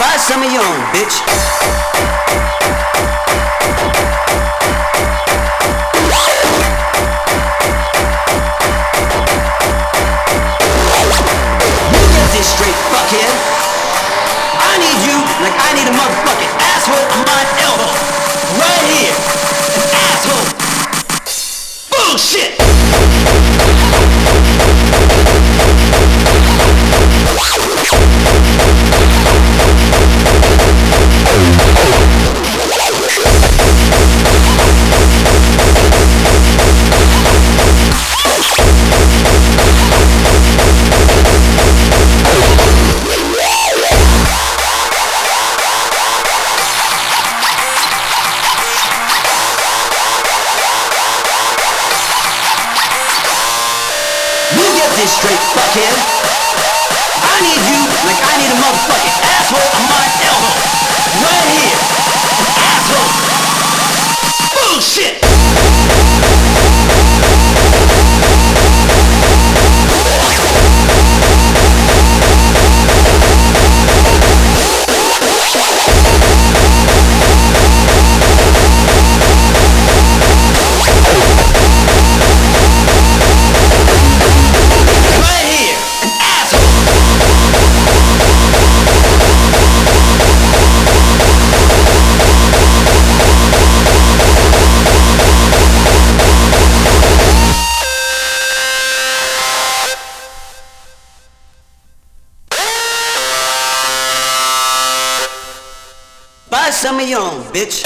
Buy some of your own, bitch. You get this straight, fuckhead. I need you like I need a motherfucking asshole on my elbow. Right here. An asshole. Bullshit. This straight, fuckhead. I need you like I need a motherfucking asshole on my elbow. Right here. An asshole. Bullshit. Buy some of your own, bitch.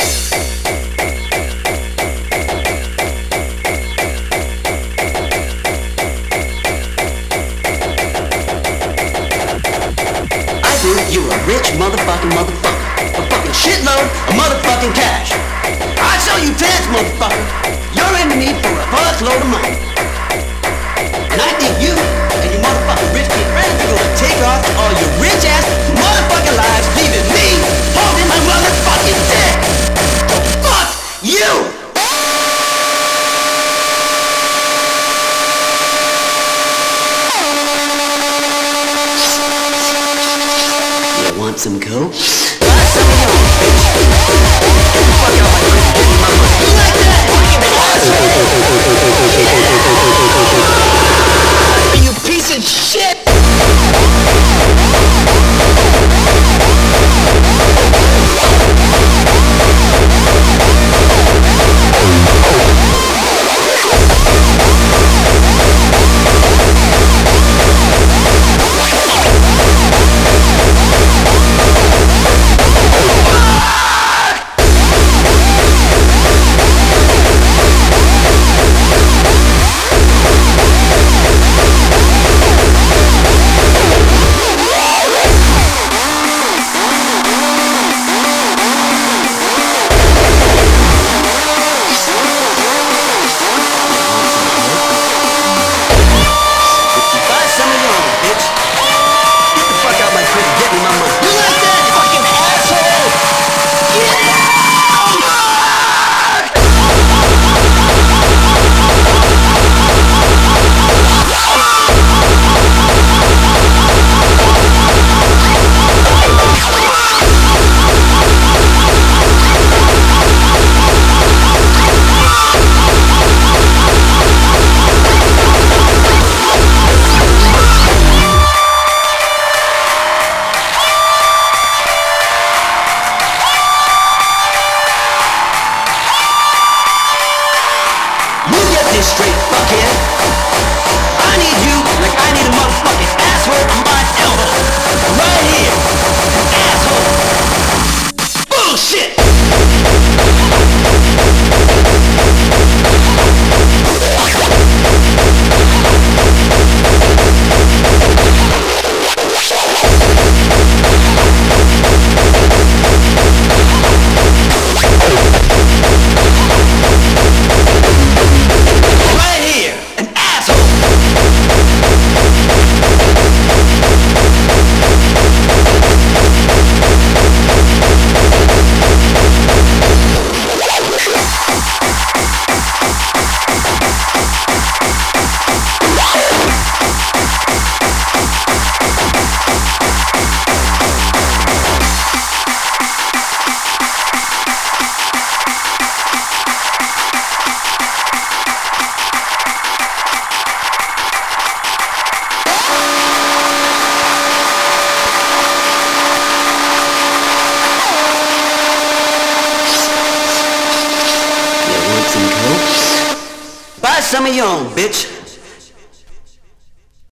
I think you're a rich motherfucker. A fucking shitload of motherfucking cash. I'd sell you dance, motherfucker. You're into me for a fuckload of money. And I think you and your motherfucking rich kid friends are gonna take off to all your rich ass motherfucking lives, leaving me holding my motherfucking dick. Fuck you! You want some coke? Buy some of your own, bitch. Fuck out my money, give me my money. You like that? You piece of shit! some of your own, bitch.